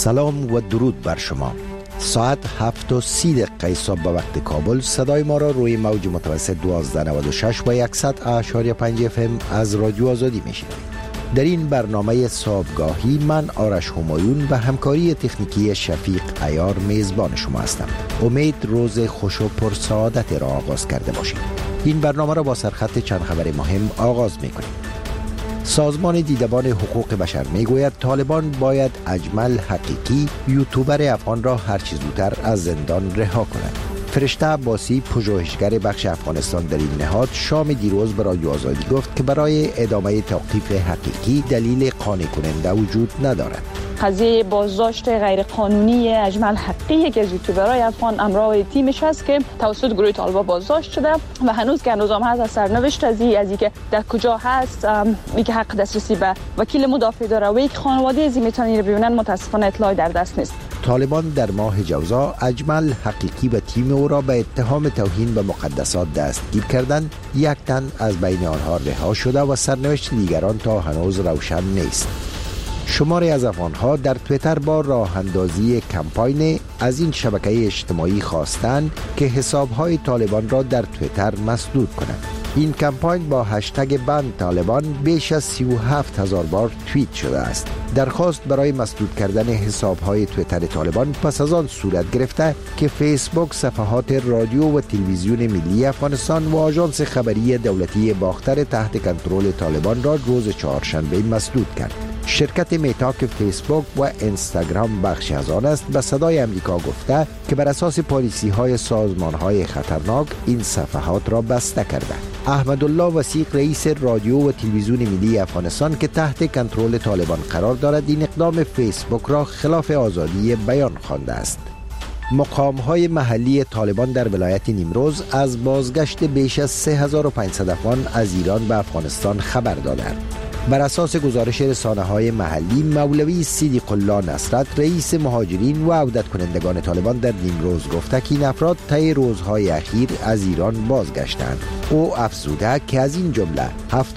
سلام و درود بر شما. ساعت 7:30 صبح به وقت کابل صدای ما را روی موج متوسط 1296 و 100.5 FM از رادیو آزادی میشنوید. در این برنامه صبحگاهی من آرش همایون و همکاری تکنیکی شفیق عیار میزبان شما هستم. امید روز خوش و پرسعادت را آغاز کرده باشید. این برنامه را با سرخط چند خبر مهم آغاز میکنیم. سازمان دیدبان حقوق بشر میگوید طالبان باید اجمل حقیقی یوتیوبر افغان را هر چه زودتر از زندان رها کند. فرشته عباسی پژوهشگر بخش افغانستان در این نهاد شام دیروز به رادیو آزادی گفت که برای ادامه توقیف حقیقی دلیل قانع کننده وجود ندارد. قضیه بازداشت غیرقانونی اجمل حقیقی که از یوتیوبرای افغان همراه تیمش هست که توسط گروه طالبان بازداشت شده و هنوز که هنوز هم هست از سرنوشت از اینکه در کجا هست، اینکه حق دسترسی به وکیل مدافع داره و یک خانواده از میتونن رو ببینن، متاسفانه اطلاعی در دست نیست. طالبان در ماه جوزا اجمل حقیقی و تیم او را به اتهام توهین به مقدسات دستگیر کردند. یک تن از بین آنها رها شده و سرنوشت دیگران تا هنوز روشن نیست. شماری از افغان‌ها در تویتر با راه اندازی کمپاین از این شبکه اجتماعی خواستند که حساب‌های طالبان را در تویتر مسدود کنند. این کمپاین با هشتگ بند طالبان بیش از 37,000 بار توییت شده است. درخواست برای مسدود کردن حساب‌های تویتر طالبان پس از آن صورت گرفته که فیسبوک صفحات رادیو و تلویزیون ملی افغانستان و آژانس خبری دولتی باختر تحت کنترل طالبان را روز چهارشنبه مسدود کرد. شرکت میتا که فیسبوک و اینستاگرام بخشی از آن است به صدای امریکا گفته که بر اساس پالیسی سازمان های خطرناک این صفحات را بسته کرده. احمدالله وثیق رئیس رادیو و تلویزیون ملی افغانستان که تحت کنترل طالبان قرار دارد این اقدام فیسبوک را خلاف آزادی بیان خوانده است. مقام‌های محلی طالبان در ولایت نیمروز از بازگشت بیش از 3500 افغان از ایران به افغانستان خبر دادند. بر اساس گزارش رسانه‌های محلی، مولوی صدیق الله نصرت رئیس مهاجرین و عودت کنندگان طالبان در نیمروز گفته که این افراد طی روزهای اخیر از ایران بازگشتند. او افزوده که از این جمله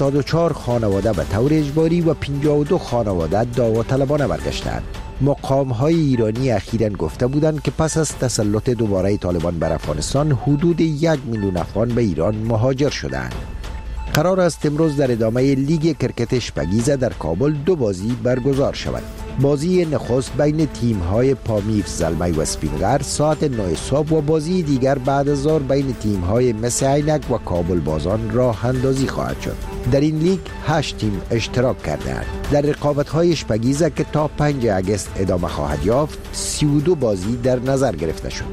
74 خانواده به طور اجباری و 52 خانواده دعوطلبانه برگشتند. مقام‌های ایرانی اخیراً گفته بودند که پس از تسلط دوباره طالبان بر افغانستان حدود 1 میلیون افغان به ایران مهاجر شدند. قرار است امروز در ادامه لیگ کرکت اشپگیزه در کابل 2 بازی برگزار شود. بازی نخست بین تیم‌های پامیر زلمی و اسپینگر ساعت 9 صبح و بازی دیگر بعد از ظهر بین تیم‌های مس عینک و کابل بازان راه اندازی خواهد شد. در این لیگ 8 تیم اشتراک کرده‌اند. در رقابت‌های اشپگیزه که تا 5 اگست ادامه خواهد یافت 32 بازی در نظر گرفته شده.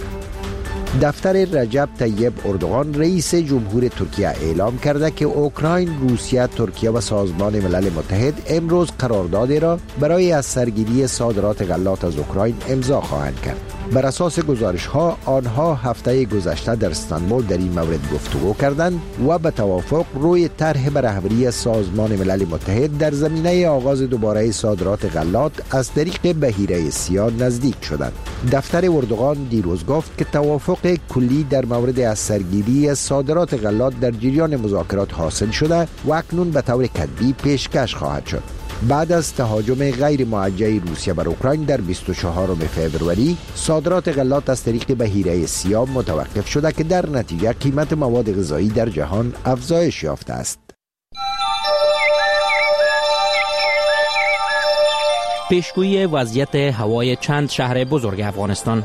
دفتر رجب طیب اردوغان رئیس جمهور ترکیه اعلام کرده که اوکراین، روسیه، ترکیه و سازمان ملل متحد امروز قراردادی را برای از سرگیری صادرات غلات از اوکراین امضا خواهند کرد. بر اساس گزارش‌ها آنها هفته گذشته در استانبول در این مورد گفتگو کردند و به توافق روی طرح به رهبری سازمان ملل متحد در زمینه آغاز دوباره صادرات غلات از طریق بحیره سیاه نزدیک شدند. دفتر اردوغان دیروز گفت که توافق کلی در مورد از سرگیری صادرات غلات در جریان مذاکرات حاصل شده و اکنون به طور کتبی پیشکش خواهد شد. بعد از تهاجم غیر موجه روسیه بر اوکراین در 24 فوریه صادرات غلات از طریق بحیره سیاه متوقف شده که در نتیجه قیمت مواد غذایی در جهان افزایش یافته است. پیشگویی وضعیت هوای چند شهر بزرگ افغانستان.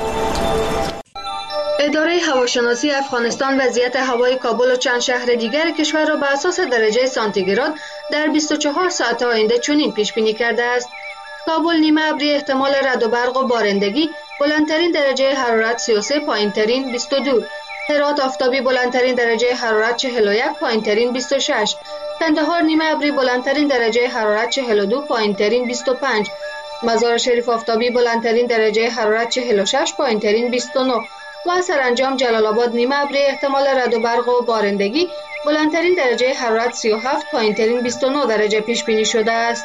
اداره هواشناسی افغانستان وضعیت هوای کابل و چند شهر دیگر کشور را به اساس درجه سانتیگراد در 24 ساعت آینده چنین پیش بینی کرده است: کابل نیمه ابری، احتمال رعد و برق و بارندگی، بلندترین درجه حرارت 33، پایینترین 22. هرات آفتابی، بلندترین درجه حرارت 41، پایینترین 26. کندهار نیمه ابری، بلندترین درجه حرارت 42، پایینترین 25. مزار شریف آفتابی، بلندترین درجه حرارت 46، پایینترین 29. و سرانجام جلال آباد نیمه ابری، احتمال رعد و برق و بارندگی، بلندترین درجه حرارت 37، پایینترین 29 درجه پیش بینی شده است.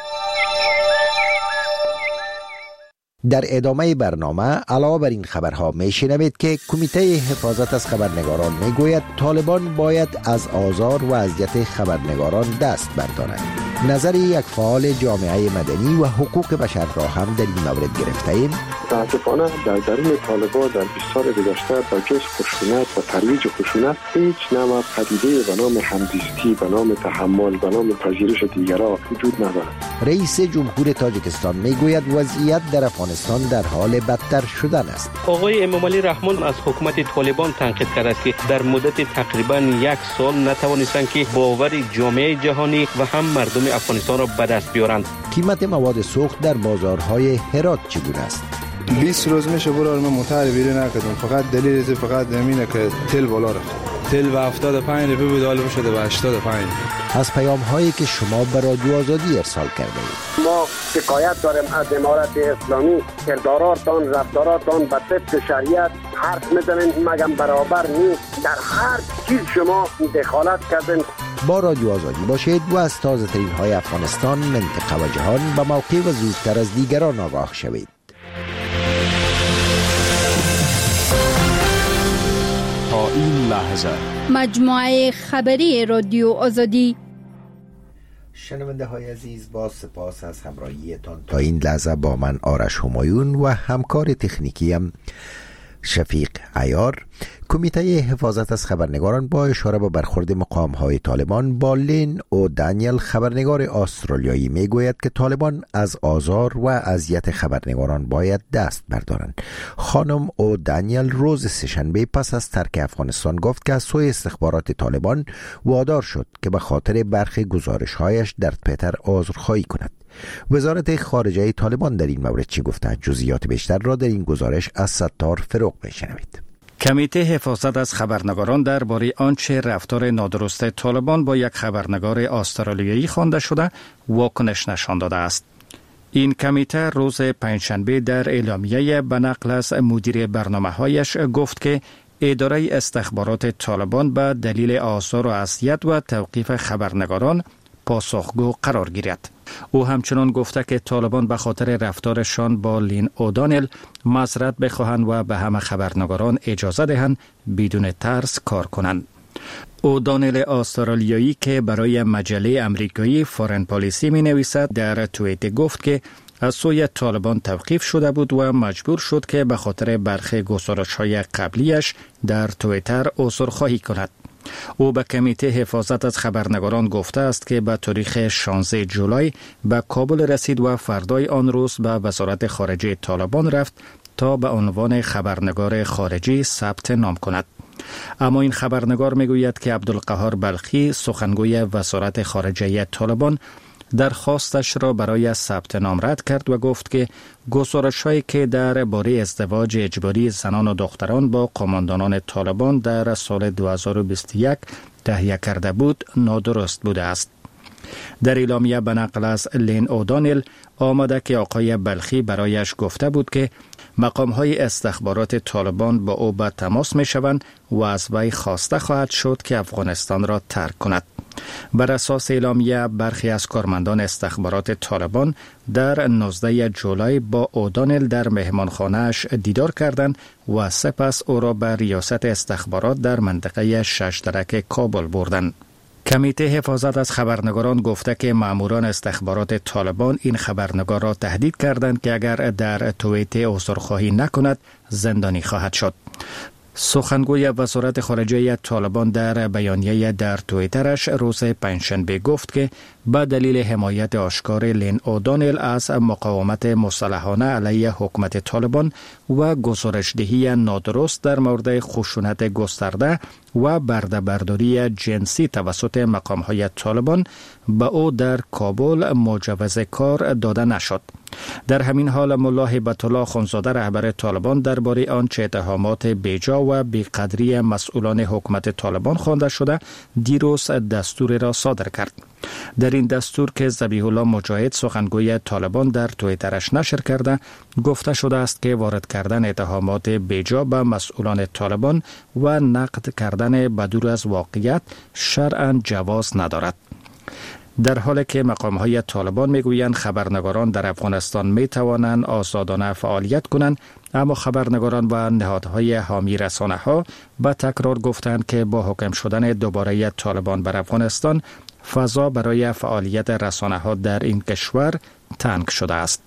در ادامه برنامه علاوه بر این خبرها میشنوید که کمیته حفاظت از خبرنگاران میگوید طالبان باید از آزار و اذیت خبرنگاران دست بردارند. نظر یک فعال جامعه مدنی و حقوق بشر را هم در این مورد گرفته ایم. متاسفانه در درون طالبان در 20 سال گذشته با جز خشونت و ترویج خشونت هیچ نوع پدیده به نام همزیستی، به نام تحمل، به نام پذیرش دیگران وجود ندارد. رئیس جمهور تاجیکستان میگوید وضعیت در افغانستان در حال بدتر شدن است. آقای امامعلی رحمان از حکومت طالبان تنقید کرده است که در مدت تقریبا 1 سال نتوانستند که باور جامعه جهانی و هم مردم افغانستان را به دست بیارند. قیمت مواد سوخت در بازارهای هرات چگونه است؟ 20 روز میشه برای من متحر بیرون نکردم، فقط دلیل فقط همینه که تل بالا رفت. تل به 75 روپیه بود، حالا شده به 85. از پیام هایی که شما به رادیو آزادی ارسال کرده اید. ما شکایت داریم از امارت اسلامی، کرداراتان، رفتاراتان به طبق شریعت حرف میزنین مگم برابر نیست. در هر چیز شما دخالت کردین. با رادیو آزادی باشید و از تازه ترین های افغانستان، منطقه و جهان به موقع و زودتر از دیگران آگاه شوید. تا این لحظه مجموعه خبری رادیو آزادی. شنونده های عزیز، با سپاس از همراهیتان تا این لحظه با من آرش همایون و همکار تکنیکیم شفیق عیار. کمیته حفاظت از خبرنگاران با اشاره به برخورد مقام‌های طالبان با لین او دانیل، خبرنگار استرالیایی، میگوید که طالبان از آزار و اذیت خبرنگاران باید دست بردارند. خانم او دانیل روز سه‌شنبه پس از ترک افغانستان گفت که از سوی استخبارات طالبان وادار شد که به خاطر برخی گزارش‌هایش در توییتر عذرخواهی کند. وزارت خارجه طالبان در این مورد چی گفته؟ جزئیات بیشتر را در این گزارش از ستار فروغ بشنوید. کمیته حفاظت از خبرنگاران درباره آنچه رفتار نادرست طالبان با یک خبرنگار استرالیایی خوانده شده واکنش نشان داده است. این کمیته روز پنجشنبه در اعلامیه به نقل از مدیر برنامه‌هایش گفت که اداره استخبارات طالبان به دلیل آزار و اذیت و توقیف خبرنگاران پاسخگو قرار گیرد. او همچنان گفته که طالبان به خاطر رفتارشان با لین اودانل معذرت بخواهند و به همه خبرنگاران اجازه دهند بدون ترس کار کنند. اودانل استرالیایی که برای مجله امریکایی فارن پالیسی می نویسد در توییت گفت که از سوی طالبان توقیف شده بود و مجبور شد که به خاطر برخی گزارش‌های قبلیش در توییتر عذرخواهی کند. او به کمیته حفاظت از خبرنگاران گفته است که به تاریخ 16 جولای به کابل رسید و فردای آن روز به وزارت خارجه طالبان رفت تا به عنوان خبرنگار خارجی ثبت نام کند. اما این خبرنگار میگوید که عبدالقهار بلخی، سخنگوی وزارت خارجه طالبان، درخواستش را برای ثبت نام رد کرد و گفت که گزارش‌هایی که درباره ازدواج اجباری زنان و دختران با قماندانان طالبان در سال 2021 تهیه کرده بود نادرست بوده است. در اعلامیه به نقل از لین اودانل آمده که آقای بلخی برایش گفته بود که مقام‌های استخبارات طالبان با او به تماس می‌شوند و از وی خواسته خواهد شد که افغانستان را ترک کند. بر اساس اعلامیه برخی از کارمندان استخبارات طالبان در 19 جولای با اودانل در مهمانخانه‌اش دیدار کردند و سپس او را به ریاست استخبارات در منطقه ششدرک کابل بردند. کمیته حفاظت از خبرنگاران گفته که ماموران استخبارات طالبان این خبرنگار را تهدید کردند که اگر در توییت عذرخواهی نکند زندانی خواهد شد. سخنگوی وزارت خارجه طالبان در بیانیه در توییترش روز پنجشنبه گفت که به دلیل حمایت آشکار لین اودانل از مقاومت مسلحانه علیه حکومت طالبان و گزارش‌دهی نادرست در مورد خشونت گسترده و برده‌برداری جنسی توسط مقام‌های طالبان به او در کابل مجوز کار داده نشد. در همین حال ملا هیبت الله اخندزاده رهبر طالبان درباره آنچه اتهامات بیجا و بیقدری مسئولان حکومت طالبان خوانده شده دیروز دستور را صادر کرد. در این دستور که ذبیح الله مجاهد سخنگوی طالبان در توییترش نشر کرده گفته شده است که وارد کردن اتهامات بیجا به مسئولان طالبان و نقد کردن بدور از واقعیت شرعاً جواز ندارد. در حالی که مقام‌های طالبان میگویند خبرنگاران در افغانستان میتوانند آزادانه فعالیت کنند، اما خبرنگاران و نهادهای حامی رسانه‌ها به تکرار گفتند که با حاکم شدن دوباره طالبان بر افغانستان فضا برای فعالیت رسانه‌ها در این کشور تنگ شده است.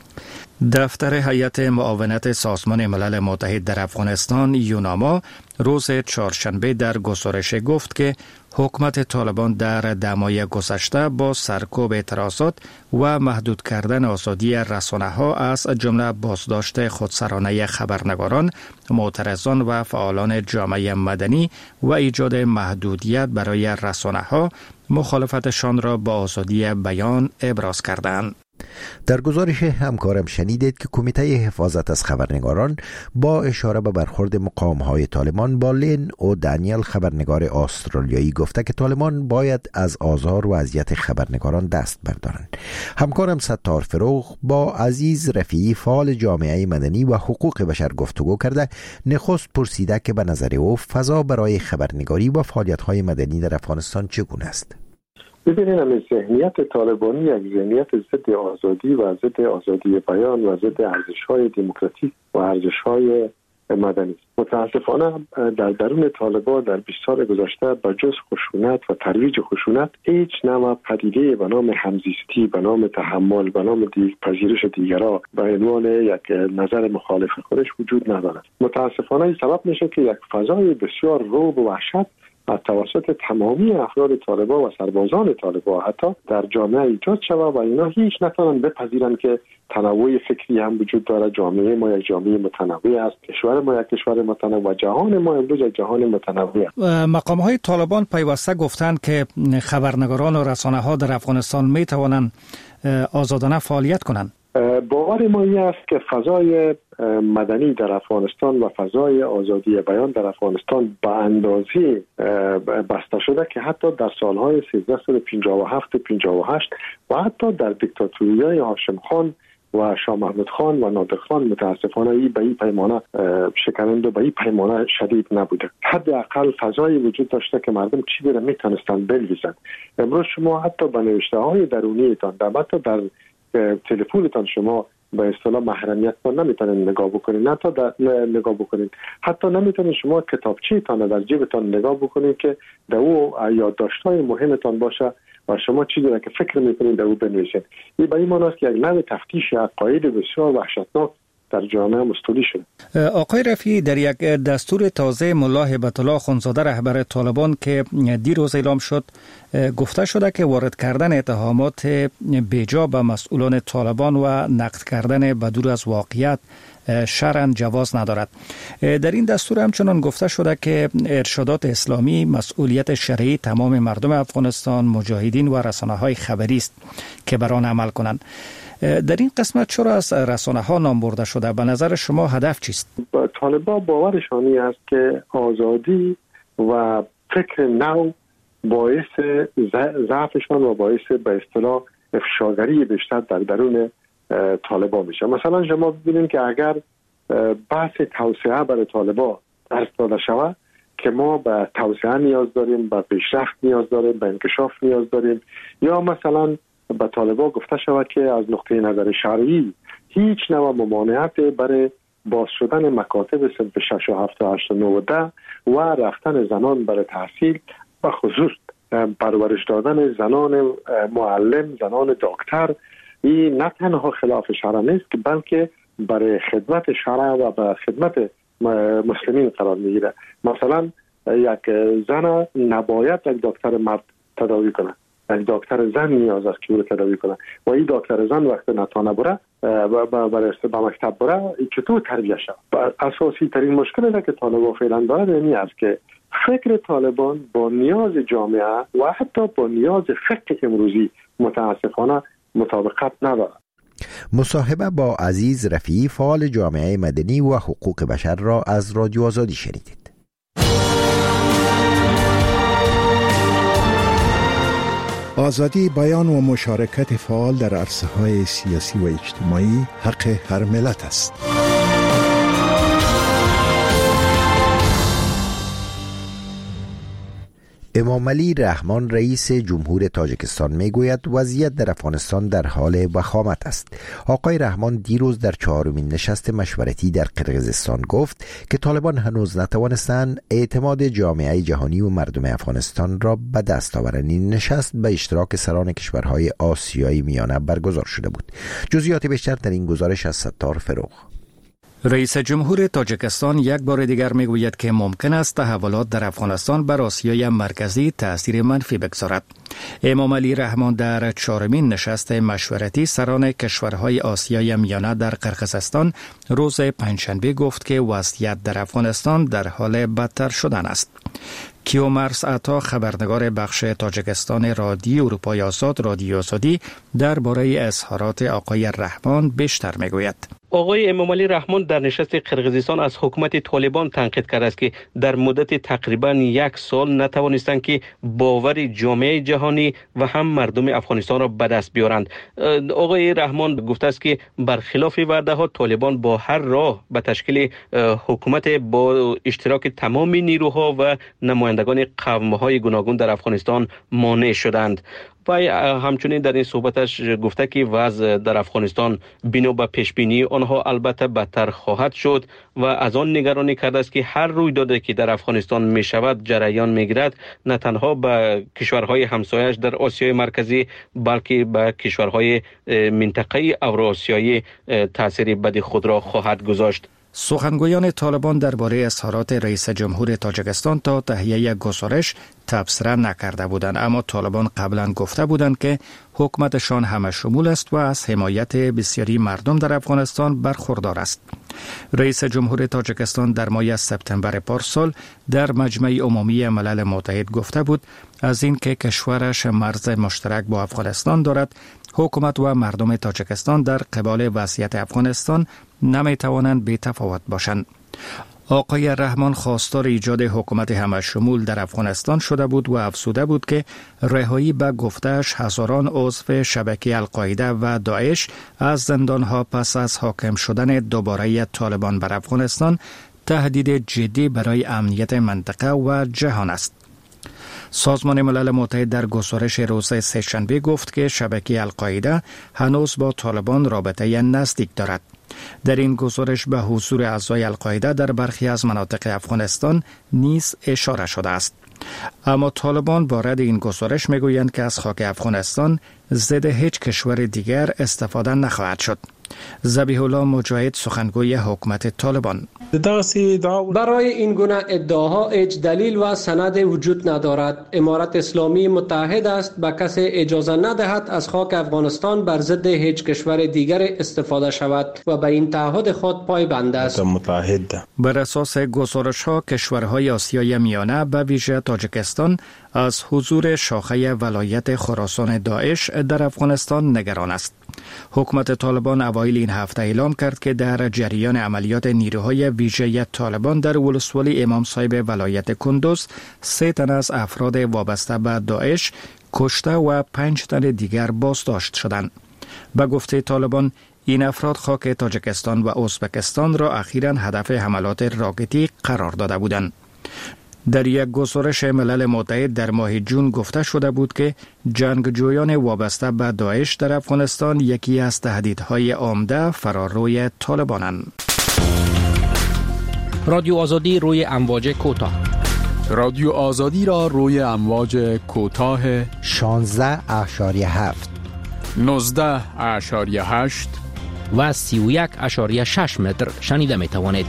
دفتر هیئت معاونت سازمان ملل متحد در افغانستان یوناما روز چهارشنبه در گزارش گفت که حکومت طالبان در دمای گذشته با سرکوب اعتراضات و محدود کردن آزادی رسانه‌ها از جمله بازداشت خودسرانه خبرنگاران، معترضان و فعالان جامعه مدنی و ایجاد محدودیت برای رسانه‌ها مخالفتشان را با آزادی بیان ابراز کردند. در گزارش همکارم شنیدید که کمیته حفاظت از خبرنگاران با اشاره به برخورد مقام‌های طالبان با لین او دانیل خبرنگار استرالیایی گفته که طالبان باید از آزار و اذیت خبرنگاران دست بردارند. همکارم ستار فروغ با عزیز رفیعی فعال جامعه مدنی و حقوق بشر گفتگو کرده. نخست پرسیده که به نظر او فضا برای خبرنگاری و فعالیت‌های مدنی در افغانستان چگونه است؟ ببینید همین ذهنیت طالبانی یک ذهنیت ضد آزادی و ضد آزادی بیان و ضد ارزش‌های دموکراتیک و ارزش‌های مدنی. متاسفانه در درون طالبان در 20 سال گذشته با جز خشونت و ترویج خشونت هیچ نوع پدیده به نام همزیستی، به نام تحمل، به نام پذیرش دیگران به عنوان یک نظر مخالف خودش وجود ندارد. متاسفانه این سبب میشه که یک فضای بسیار رعب و وحشت از توسط تمامی افراد طالبان و سربازان طالبان حتی در جامعه ایجاد شود و اینا هیچ نتوانند بپذیرند که تنوع فکری هم وجود دارد. جامعه ما یک جامعه متنوع است، کشور ما یک کشور متنوع، جهان ما امروز یک جهان متنوع است. مقام‌های طالبان پیوسته گفتند که خبرنگاران و رسانه‌ها در افغانستان می توانند آزادانه فعالیت کنند. باور ما این است که فضای مدنی در افغانستان و فضای آزادی بیان در افغانستان به اندازه بسته شده که حتی در سالهای 1357 58 و حتی در دیکتاتوری‌های هاشم خان و شاه محمود خان و نادر خان متاسفانه به این پیمانه شکننده و به این پیمانه شدید نبوده. حداقل فضایی وجود داشته که مردم چیزی را میتونستند بنویسند. امروز شما حتی به نوشته‌های درونیتان حتی در تلفنتان شما به اصطلاح محرمیت رو نمیتونید نگاه بکنید، نگاه بکنید. حتی نمیتونید شما کتابچه‌تان در جیبتان نگاه بکنید که در او یادداشت‌های مهمتان باشه و شما چیزی را که فکر میکنید در او بنویسید. این به این معنی است که یک نوع تفتیش عقاید بسیار وحشتناک در جامعه مستولی شده. آقای رفیعی، در یک دستور تازه ملا هیبت الله خونزاده رهبر طالبان که دیروز اعلام شد گفته شده که وارد کردن اتهامات بیجا به مسئولان طالبان و نقد کردن بدور از واقعیت شرعاً جواز ندارد. در این دستور همچنان گفته شده که ارشادات اسلامی مسئولیت شرعی تمام مردم افغانستان، مجاهدین و رسانه‌های خبری است که بر آن عمل کنند. در این قسمت چرا از رسانه‌ها نام برده شده؟ به نظر شما هدف چیست؟ طالبان باورشانی است که آزادی و فکر نو باعث ضعفشان و باعث به اصطلاح افشاگری بیشتر در درون طالبان میشه. مثلا شما ببینید که اگر بحث توسعه برای طالبان درس داده شود که ما به توسعه نیاز داریم، به پیشرفت نیاز داریم، به انکشاف نیاز داریم، یا مثلا به طالبان گفته شود که از نقطه نظر شرعی هیچ نوع ممانعت برای باز شدن مکاتب صنف 6 و 7 و 8 و 9 و 10 و رفتن زنان برای تحصیل و خصوص پرورش دادن زنان معلم، زنان دکتر، این نه تنها خلاف شرع نیست که بلکه برای خدمت شرع و برای خدمت مسلمین قرار میگیره. مثلا یک زن نباید یک دکتر مرد تداوی کنه، یک دکتر زن نیاز است که او تداوی کنه و این دکتر زن وقت نتانه بره به مکتب بره چطور تربیه شد. اساسی ترین مشکلی که طالبان فعلا دارد این است که فکر طالبان با نیاز جامعه و حتی با نیاز فقه امروزی متاسفانه مطابقت ندارد. مصاحبه با عزیز رفیعی فعال جامعه مدنی و حقوق بشر را از رادیو آزادی شنیدید. آزادی بیان و مشارکت فعال در عرصه‌های سیاسی و اجتماعی حق هر ملت است. امامعلی رحمان رئیس جمهور تاجیکستان میگوید وضعیت در افغانستان در حال وخامت است. آقای رحمان دیروز در 4مین نشست مشورتی در قرقیزستان گفت که طالبان هنوز نتوانستند اعتماد جامعه جهانی و مردم افغانستان را به دست آورند. این نشست به اشتراک سران کشورهای آسیای میانه برگزار شده بود. جزئیات بیشتر در این گزارش از ستار فروغ. رئیس جمهور تاجیکستان یک بار دیگر میگوید که ممکن است تحولات در افغانستان بر آسیای مرکزی تأثیر منفی بگذارد. امامعلی رحمان در 4مین نشست مشورتی سران کشورهای آسیای میانه در قرقیزستان روز پنجشنبه گفت که وضعیت در افغانستان در حال بدتر شدن است. کیومرس عطا خبرنگار بخش تاجیکستان رادیو اروپای آزاد رادیو آزادی درباره اظهارات آقای رحمان بیشتر میگوید. آقای امامعلی رحمان در نشست قرقیزستان از حکومت طالبان تنقید کرده است که در مدت تقریبا 1 سال نتوانستند که باور جامعه جهانی و هم مردم افغانستان را به دست بیارند. آقای رحمان گفته است که برخلاف وعده ها طالبان با هر راه به تشکیل حکومت با اشتراک تمام نیروها و نمایندگان قوم‌های گوناگون در افغانستان مانع شدند. و همچنین در این صحبتش گفته که وضع در افغانستان بنا به پیشبینی آنها البته بدتر خواهد شد و از آن نگرانی کرده است که هر رویدادی که در افغانستان می شود جریان می گیرد نه تنها به کشورهای همسایش در آسیای مرکزی بلکه به کشورهای منطقه اوراسیایی تاثیر بدی خود را خواهد گذاشت. سخنگویان طالبان درباره اظهارات رئیس جمهور تاجیکستان تا تهیه گزارش تبصره نکرده بودند، اما طالبان قبلا گفته بودند که حکومتشان همه شمول است و از حمایت بسیاری مردم در افغانستان برخوردار است. رئیس جمهور تاجیکستان در ماه سپتامبر پارسال در مجمع عمومی ملل متحد گفته بود از اینکه کشورش مرز مشترک با افغانستان دارد، حکومت و مردم تاجیکستان در قبال وضعیت افغانستان نمی توانند بی تفاوت باشند. آقای رحمان خواستار ایجاد حکومت همه شمول در افغانستان شده بود و افزوده بود که رهایی به گفته‌اش هزاران عضو شبکه القاعده و داعش از زندانها پس از حاکم شدن دوباره طالبان بر افغانستان تهدید جدی برای امنیت منطقه و جهان است. سازمان ملل متحد در گزارش روز سه‌شنبه گفت که شبکه القاعده هنوز با طالبان رابطه نزدیک دارد. در این گزارش به حضور اعضای القاعده در برخی از مناطق افغانستان نیز اشاره شده است. اما طالبان وارد این گزارش میگویند که از خاک افغانستان ضد هیچ کشور دیگر استفاده نخواهد شد. ذبیح الله مجاهد سخنگوی حکومت طالبان: برای این گونه ادعاها هیچ دلیل و سند وجود ندارد. امارت اسلامی متحد است به کسی اجازه ندهد از خاک افغانستان بر ضد هیچ کشور دیگر استفاده شود و به این تعهد خود پایبند است. بر اساس گزارش ها کشورهای آسیای میانه به ویژه تاجیکستان از حضور شاخه ولایت خراسان داعش در افغانستان نگران است. حکومت طالبان اوایل این هفته اعلام کرد که در جریان عملیات نیروهای ویژه طالبان در ولسوالی امام صاحب ولایت کندوز 3 تن از افراد وابسته به داعش کشته و 5 تن دیگر بازداشت شدند. به گفته طالبان این افراد خاک تاجیکستان و ازبکستان را اخیراً هدف حملات راکتی قرار داده بودند. در یک گزارش ملل متحد در ماه جون گفته شده بود که جنگجویان وابسته به داعش در افغانستان یکی از تهدیدهای عمده فراروی طالبانند. رادیو آزادی روی امواج کوتاه. رادیو آزادی را روی امواج کوتاه 16.7 19.8 و 31.6 متر شنیده می توانید.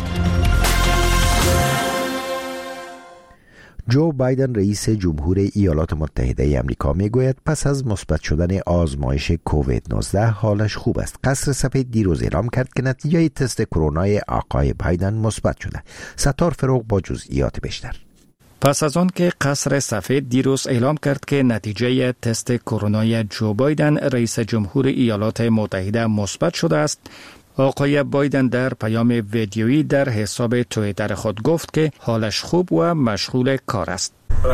جو بایدن رئیس جمهور ایالات متحده آمریکا میگوید پس از مثبت شدن آزمایش کووید 19 حالش خوب است. قصر سفید دیروز اعلام کرد که نتیجه تست کرونای آقای بایدن مثبت شده. ستار فروغ با جزئیات بیشتر. پس از آن که قصر سفید دیروز اعلام کرد که نتیجه تست کرونای جو بایدن رئیس جمهور ایالات متحده مثبت شده است، آقای بایدن در پیام ویدیویی در حساب توییتر خود گفت که حالش خوب و مشغول کار است.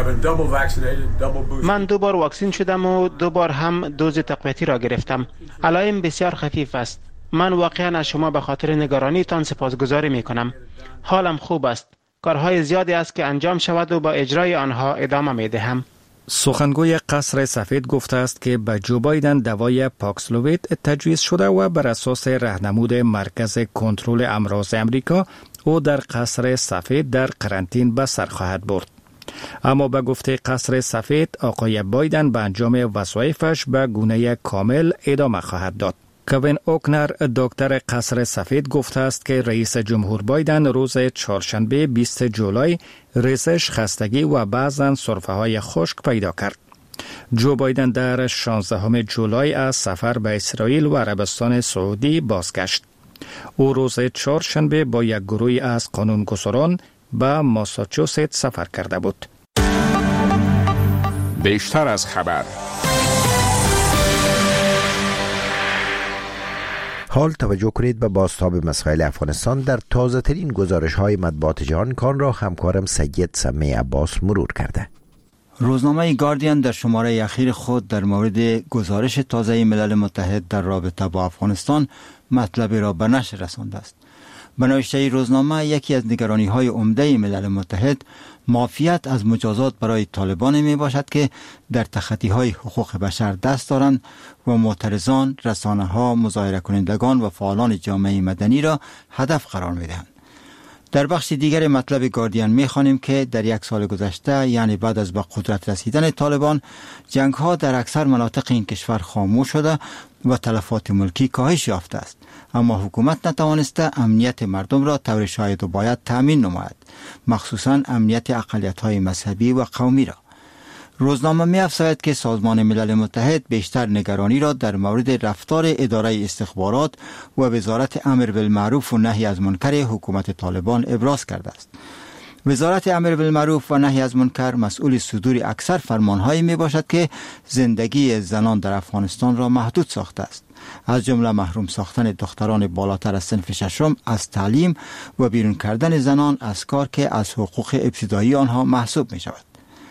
من 2 بار واکسین شدم و 2 بار هم دوز تقویتی را گرفتم. علائم بسیار خفیف است. من واقعا از شما به خاطر نگرانیتان سپاسگزاری می کنم. حالم خوب است. کارهای زیادی است که انجام شود و با اجرای آنها ادامه می دهم. سخنگوی قصر سفید گفته است که به جو بایدن دوای پاکسلووید تجویز شده و بر اساس راهنمود مرکز کنترل امراض امریکا او در قصر سفید در قرنطین به سر خواهد برد. اما به گفته قصر سفید آقای بایدن به انجام وظایفش به گونه کامل ادامه خواهد داد. کوین اوکنر دکتر قصر سفید گفته است که رئیس جمهور بایدن روز چهارشنبه 20 جولای ریزش، خستگی و بعضاً سرفه‌های خشک پیدا کرد. جو بایدن در 16 جولای از سفر به اسرائیل و عربستان سعودی بازگشت. او روز چهارشنبه با یک گروه از قانونگذاران به ماساچوست سفر کرده بود. بیشتر از خبر. حال توجه کنید به بازتاب مسائل افغانستان در تازه ترین گزارش های مطبوعات جهان کان را همکارم سید سمی عباس مرور کرده. روزنامه گاردین در شماره اخیر خود در مورد گزارش تازه ملل متحد در رابطه با افغانستان مطلبی را به نشر رسانده است. به نوشته روزنامه یکی از نگرانی‌های عمده ملل متحد معافیت از مجازات برای طالبان می باشد که در تخطی‌های حقوق بشر دست دارند و معترضان، رسانه‌ها، مظاهره کنندگان و فعالان جامعه مدنی را هدف قرار می‌دهند. در بخش دیگر مطلب گاردین می‌خوانیم که در یک سال گذشته، یعنی بعد از به قدرت رسیدن طالبان، جنگ‌ها در اکثر مناطق این کشور خاموش شده و تلفات ملکی کاهش یافته است، اما حکومت نتوانسته امنیت مردم را طور شاید و باید تأمین نماید، مخصوصاً امنیت اقلیت‌های مذهبی و قومی را. روزنامه می‌افزاید که سازمان ملل متحد بیشتر نگرانی را در مورد رفتار اداره استخبارات و وزارت امر بالمعروف و نهی از منکر حکومت طالبان ابراز کرده است. وزارت امر بالمعروف و نهی از منکر مسئول صدور اکثر فرمان‌هایی میباشد که زندگی زنان در افغانستان را محدود ساخته است، از جمله محروم ساختن دختران بالاتر از صنف ششم از تعلیم و بیرون کردن زنان از کار که از حقوق ابتدایی آنها محسوب می شود.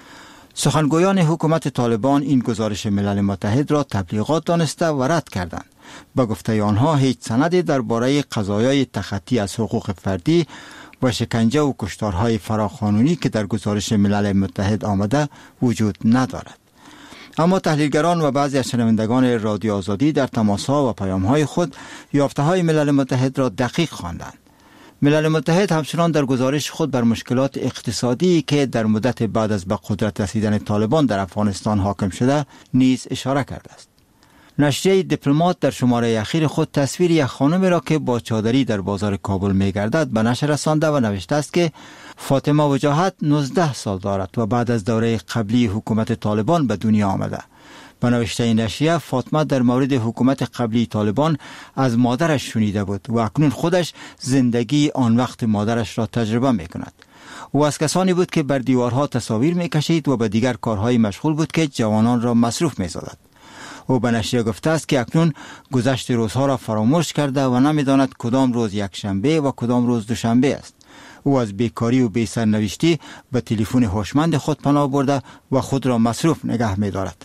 سخنگویان حکومت طالبان این گزارش ملل متحد را تبلیغات دانسته و رد کردند. به گفته آنها هیچ سندی درباره قضایای تخطی از حقوق فردی و شکنجه و کشتارهای فراقانونی که در گزارش ملل متحد آمده وجود ندارد. اما تحلیلگران و بعضی از شنوندگان رادیو آزادی در تماس‌ها و پیام‌های خود یافته‌های ملل متحد را دقیق خواندند. ملل متحد همچنان در گزارش خود بر مشکلات اقتصادی که در مدت بعد از به قدرت رسیدن طالبان در افغانستان حاکم شده نیز اشاره کرده است. نشریه دیپلمات در شماره اخیر خود تصویر یک خانم را که با چادری در بازار کابل می‌گردد به نشر رسانده و نوشته است که فاطمه وجاهت 19 سال دارد و بعد از دوره قبلی حکومت طالبان به دنیا آمده. به نوشته این نشریه فاطمه در مورد حکومت قبلی طالبان از مادرش شنیده بود و اکنون خودش زندگی آن وقت مادرش را تجربه می کند. او از کسانی بود که بر دیوارها تصاویر می کشید و به دیگر کارهای مشغول بود که جوانان را مصروف می سازد. او به نشریه گفته است که اکنون گذشت روزها را فراموش کرده و نمی‌داند کدام روز یک شنبه و کدام روز دوشنبه است. او از بیکاری و بی سرنوشتی به تلفن هوشمند خود پناه برده و خود را مصروف نگه می‌دارد.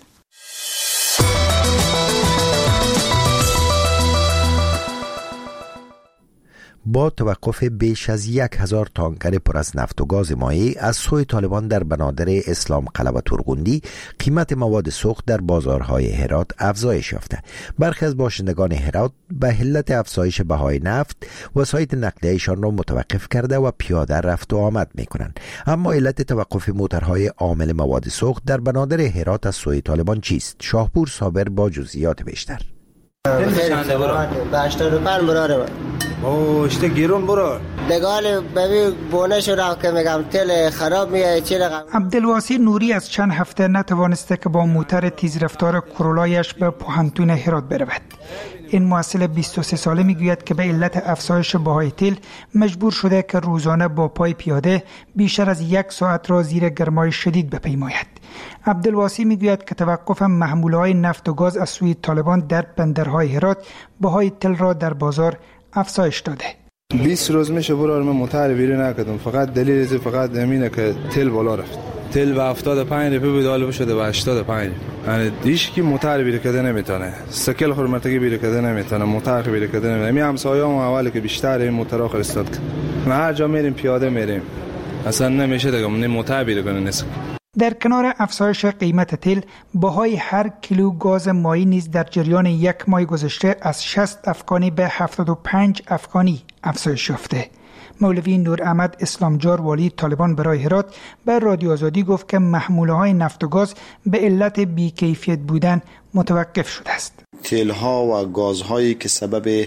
با توقف بیش از 1000 تانکر پر از نفت و گاز مایع از سوی طالبان در بنادر اسلام قلعه و تورغوندی، قیمت مواد سوخت در بازارهای هرات افزایش یافته. برخی از باشندگان هرات به علت افزایش بهای نفت وسایل نقلیه‌شان را متوقف کرده و پیاده رفت و آمد می‌کنند. اما علت توقف موترهای عامل مواد سوخت در بنادر هرات از سوی طالبان چیست؟ شاهپور صابر با جزئیات بیشتر. چنده برو؟ 85 براره اشته گیرون برو دگال ببی بونه شو که میگم تل خراب میه چی رقم. عبدالواسی نوری از چند هفته نتوانسته که با موتر تیز رفتار کرولایش به پوهنتون هرات برود. این محصل 23 ساله میگوید که به علت افزایش بهای تل مجبور شده که روزانه با پای پیاده بیشتر از 1 ساعت را زیر گرمای شدید بپیماید. عبدالواسی میگوید که توقف محموله‌های نفت و گاز از سوی طالبان در بندرهای هرات بهای تل را در بازار افزایش داده. 20 روز میشه برای من موتر بیرون نکردم، فقط دلیلش فقط همینه که تل بالا رفت. تل به 75 روپیه بود، حالا شده به 85. یعنی هیچ کی موتر بیرون کرده نمیتونه، سکل خورمتگی بیرون کرده نمیتونه، موتر بیرون کرده نمیتونه. می همسایه‌ام اولی که بیشتر این موترها فرستاد، ما هر جا میریم پیاده میریم، اصلا نمیشه دیگه موتر بیرون کنه نیست. در کنار افزایش قیمت تیل، بهای هر کیلو گاز مایع نیز در جریان یک ماه گذشته از 60 افغانی به 75 افغانی افزایش یافته. مولوی نور احمد اسلامجار والی طالبان برای هرات به رادیو آزادی گفت که محموله‌های نفت و گاز به علت بی‌کیفیت بودن متوقف شده است. تیل‌ها و گازهایی که سبب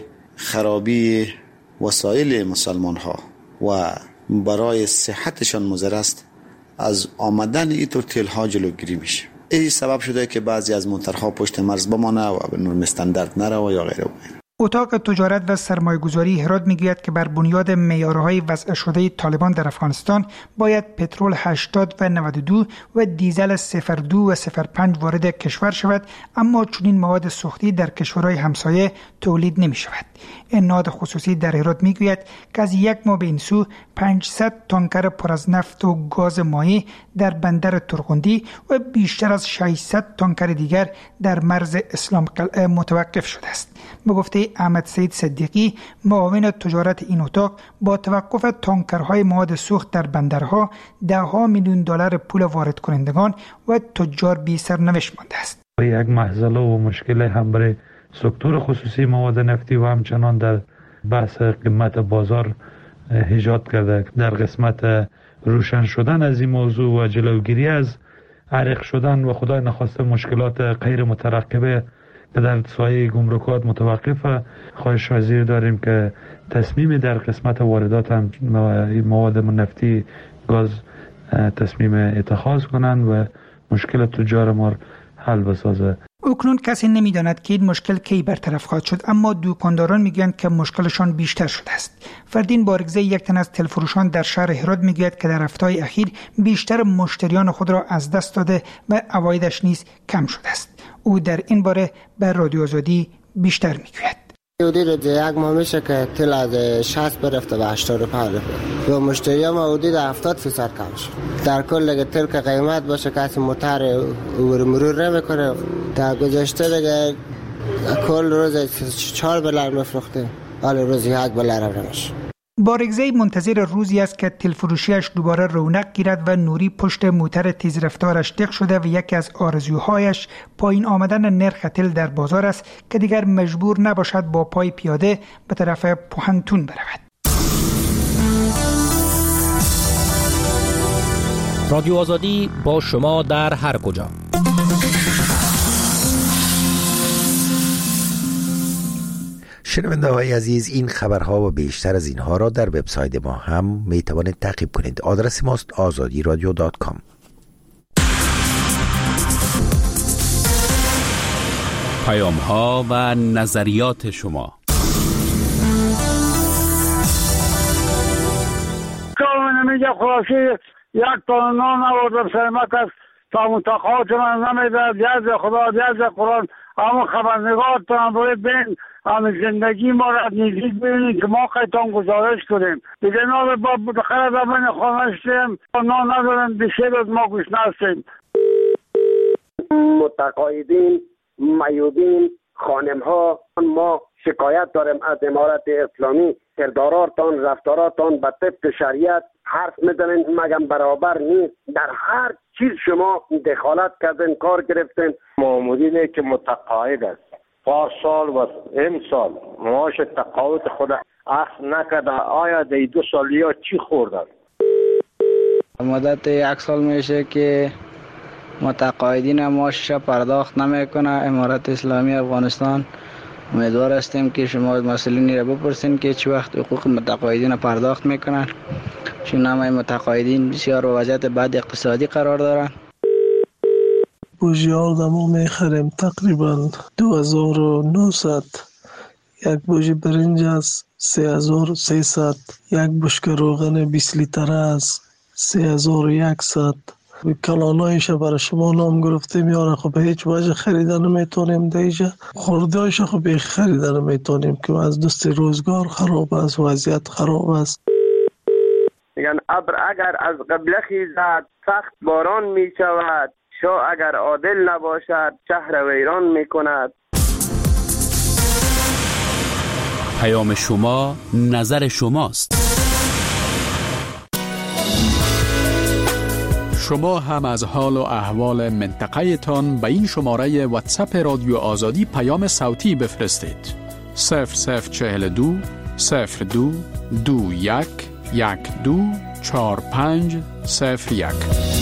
خرابی وسایل مسلمان‌ها و برای صحتشان مضر است، از آمدن اینطور تیل‌ها جلوگیری میشه. این سبب شده که بعضی از منطقه‌ها پشت مرز بمانه و به نرم استاندارد نره یا غیره. اتاق تجارت و سرمایه‌گذاری هرات میگوید که بر بنیاد معیارهای وضع شده طالبان در افغانستان باید پترول 80 و 92 و دیزل 02 و 05 وارد کشور شود، اما چنین مواد سوختی در کشورهای همسایه تولید نمی شود. این نهاد خصوصی در هرات میگوید که از یک ماه به این سو 500 تانکر پر از نفت و گاز مایع در بندر ترغندی و بیشتر از 600 تانکر دیگر در مرز اسلام قلعه متوقف شده است. به گفته احمد سید صدیقی، معاون تجارت این اتاق، با توقف تانکرهای مواد سوخت در بندرها $10 میلیون پول وارد کنندگان و تجار بی سرنوشت مانده است. یک مهزله و مشکل هم برای سکتور خصوصی مواد نفتی و همچنان در بحث قیمت بازار ایجاد کرده. در قسمت روشن شدن از این موضوع و جلوگیری از عرق شدن و خدای نخواسته مشکلات غیر مترقبه که در سایه گمرکات متوقف، خواهش وزیر داریم که تصمیم در قسمت واردات هم مواد نفتی گاز تصمیم اتخاذ کنند و مشکل تجار ما حل بسازه. اکنون کسی نمیداند که این مشکل کی برطرف خواهد شد، اما دکانداران میگویند که مشکلشان بیشتر شده است. فردین بارگزی، یک تن از تلفروشان در شهر هرات، میگوید که در هفته‌های اخیر بیشتر مشتریان خود را از دست داده و عوایدش نیز کم شده است. او در این باره به رادیو آزادی بیشتر میگوید. حدود یک ماه میشه که تل از 60 برفته به 85 رفته و مشتری هم حدود 70% کم شد. در کل دیگه تل که قیمت باشه کسی موتر مرور نمیکنه. در گذشته دیگه کل روز 4 بلر میفروخته، حالا روز 1 بلر هم نمیشه. بارگزی منتظر روزی است که تلفروشیش دوباره رونق گیرد و نوری پشت موتر تیزرفتارش دق شده و یکی از آرزوهایش پایین آمدن نرخ تل در بازار است که دیگر مجبور نباشد با پای پیاده به طرف پوهنتون برود. رادیو آزادی با شما در هر کجا. شنونده های عزیز، این خبرها و بیشتر از اینها را در وبسایت ما هم می توانید تعقیب کنید. آدرس ماست azadiradio.com. پیام ها و نظریات شما. کاملا میگه خلاصی یک تا نان آوردم سرمت است تا منتقات من نمیداد. یاد خدا، یاد قرآن، اما خبرنگار تا باید بین همه زندگی ما را نزدیک ببینید که ما قیتان گزارش کنیم. دیگه نان با بخیر در من خانه شدیم، نان ندارم، بسیار از ما گوش نستیم. متقاعدین، میوبین، خانم ها، ما شکایت داریم از امارت اسلامی. کرداراتان، رفتاراتان به طبق شریعت حرف میزنین، مگم برابر نیست. در هر چیز شما دخالت کردین، کار گرفتین. مامورینه که متقاعد است، پارسال و امسال معاش تقاعد خود اخذ نکرده. آیا در 2 سالیا چی خوردن؟ مدت 1 سال میشه که متقاعدین معاشش پرداخت نمیکنه. امارت اسلامی افغانستان امیدوار هستیم که شما مسئولین را بپرسین که چه وقت حقوق متقاعدین پرداخت میکنن، چون همه متقاعدین بسیار وضعیت بد اقتصادی قرار دارن. بوجی آردمو میخریم تقریبا 2900. یک بوجی برنج است 3300. یک بشکه روغن 20 لیتر است 3100. کلانایش برای شما نام گرفتیم یاره. خب به هیچ وجه خریدن نمیتونیم دیجا. خوردهایش خب خریدن نمیتونیم که از دست روزگار خراب است، وضعیت خراب است. میگن ابر اگر از قبله خیزد سخت باران میشود، شاه اگر عادل نباشد شهر ویران میکند. پیام شما نظر شماست. شما هم از حال و احوال منطقه تان به این شماره واتساپ رادیو آزادی پیام صوتی بفرستید. 0042 02 21 12 45 01.